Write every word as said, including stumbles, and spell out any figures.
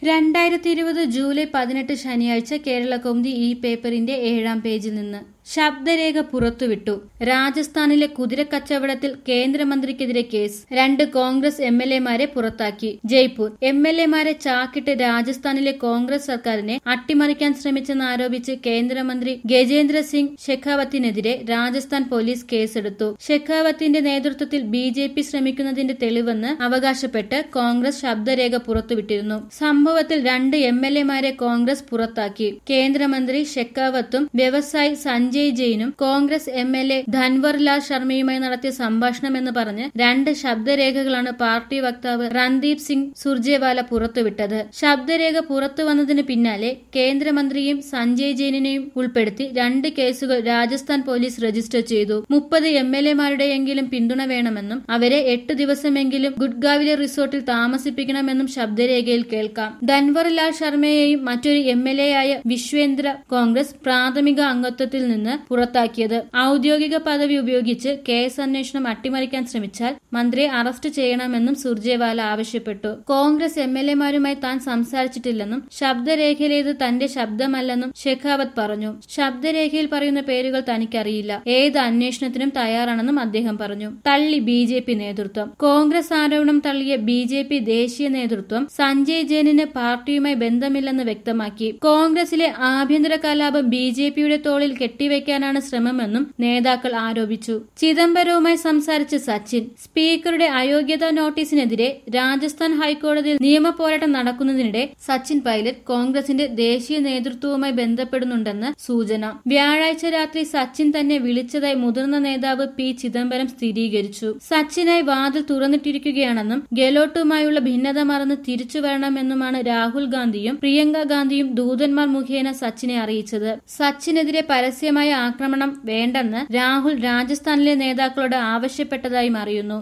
രണ്ടായിരത്തി ഇരുപത് ജൂലൈ പതിനെട്ട് ശനിയാഴ്ച കേരളകൗമുദി ഈ പേപ്പറിന്റെ ഏഴാം പേജിൽ നിന്ന് ശബ്ദരേഖ പുറത്തുവിട്ടു. രാജസ്ഥാനിലെ കുതിരക്കച്ചവടത്തിൽ കേന്ദ്രമന്ത്രിക്കെതിരെ കേസ്. രണ്ട് കോൺഗ്രസ് എം എൽ എമാരെ പുറത്താക്കി. ജയ്പൂർ എം എൽ എമാരെ ചാക്കിട്ട് രാജസ്ഥാനിലെ കോൺഗ്രസ് സർക്കാരിനെ അട്ടിമറിക്കാൻ ശ്രമിച്ചെന്നാരോപിച്ച് കേന്ദ്രമന്ത്രി ഗജേന്ദ്ര സിംഗ് ഷെഖാവത്തിനെതിരെ രാജസ്ഥാൻ പോലീസ് കേസെടുത്തു. ഷെഖാവത്തിന്റെ നേതൃത്വത്തിൽ ബി ജെ പി ശ്രമിക്കുന്നതിന്റെ തെളിവെന്ന് അവകാശപ്പെട്ട് കോൺഗ്രസ് ശബ്ദരേഖ പുറത്തുവിട്ടിരുന്നു. സംഭവത്തിൽ രണ്ട് എം എൽ എമാരെ കോൺഗ്രസ് പുറത്താക്കി. കേന്ദ്രമന്ത്രി ഷെഖാവത്തും വ്യവസായി സഞ്ജയ് ജെയിനും Congress M L A Dhanwarlal ശർമ്മയുമായി നടത്തിയ സംഭാഷണമെന്ന് പറഞ്ഞ് രണ്ട് ശബ്ദരേഖകളാണ് പാർട്ടി വക്താവ് രൺദീപ് സിംഗ് സുർജേവാല പുറത്തുവിട്ടത്. ശബ്ദരേഖ പുറത്തു വന്നതിന് പിന്നാലെ കേന്ദ്രമന്ത്രിയും സഞ്ജയ് ജെയിനെയും ഉൾപ്പെടുത്തി രണ്ട് കേസുകൾ രാജസ്ഥാൻ പോലീസ് രജിസ്റ്റർ ചെയ്തു. മുപ്പത് എം എൽ എമാരുടെയെങ്കിലും പിന്തുണ വേണമെന്നും അവരെ എട്ട് ദിവസമെങ്കിലും ഗുഡ്ഗാവിലെ റിസോർട്ടിൽ താമസിപ്പിക്കണമെന്നും ശബ്ദരേഖയിൽ കേൾക്കാം. ധൻവർലാൽ ശർമ്മയെയും മറ്റൊരു എം എൽ എ ആയ വിശ്വേന്ദ്ര കോൺഗ്രസ് പ്രാഥമിക അംഗത്വത്തിൽ നിന്ന് പുറത്താക്കിയത്. ഔദ്യോഗിക പദവി ഉപയോഗിച്ച് കേസ് അന്വേഷണം അട്ടിമറിക്കാൻ ശ്രമിച്ചാൽ മന്ത്രിയെ അറസ്റ്റ് ചെയ്യണമെന്നും സുർജേവാല ആവശ്യപ്പെട്ടു. കോൺഗ്രസ് എം എൽ എമാരുമായി താൻ സംസാരിച്ചിട്ടില്ലെന്നും ശബ്ദരേഖയിലേത് തന്റെ ശബ്ദമല്ലെന്നും ഷെഖാവത്ത് പറഞ്ഞു. ശബ്ദരേഖയിൽ പറയുന്ന പേരുകൾ തനിക്കറിയില്ല. ഏത് അന്വേഷണത്തിനും തയ്യാറാണെന്നും അദ്ദേഹം പറഞ്ഞു. തള്ളി ബി ജെ പി നേതൃത്വം. കോൺഗ്രസ് ആരോപണം തള്ളിയ ബി ജെ പി ദേശീയ നേതൃത്വം സഞ്ജയ് ജെയിനിന് പാർട്ടിയുമായി ബന്ധമില്ലെന്ന് വ്യക്തമാക്കി. കോൺഗ്രസിലെ ആഭ്യന്തര കലാപം ബി ജെ പിയുടെ തോളിൽ കെട്ടിവെക്കാനാണ് ശ്രമമെന്നും നേതാക്കൾ ആരോപിച്ചു. ചിദംബരവുമായി സംസാരിച്ച് സച്ചിൻ. സ്പീക്കറുടെ അയോഗ്യതാ നോട്ടീസിനെതിരെ രാജസ്ഥാൻ ഹൈക്കോടതിയിൽ നിയമപോരാട്ടം നടക്കുന്നതിനിടെ സച്ചിൻ പൈലറ്റ് കോൺഗ്രസിന്റെ ദേശീയ നേതൃത്വവുമായി ബന്ധപ്പെടുന്നുണ്ടെന്ന് സൂചന. വ്യാഴാഴ്ച രാത്രി സച്ചിൻ തന്നെ വിളിച്ചതായി മുതിർന്ന നേതാവ് പി ചിദംബരം സ്ഥിരീകരിച്ചു. സച്ചിനായി വാതിൽ തുറന്നിട്ടിരിക്കുകയാണെന്നും ഗെലോട്ടുമായുള്ള ഭിന്നത മറന്ന് തിരിച്ചു വരണമെന്നുമാണ് രാഹുൽ ഗാന്ധിയും പ്രിയങ്ക ഗാന്ധിയും ദൂതന്മാർ മുഖേന സച്ചിനെ അറിയിച്ചത്. സച്ചിനെതിരെ പരസ്യമായ ആക്രമണം വേണ്ടെന്ന് രാഹുൽ രാജസ്ഥാനിലെ നേതാക്കളോട് ആവശ്യപ്പെട്ടതായും അറിയുന്നു.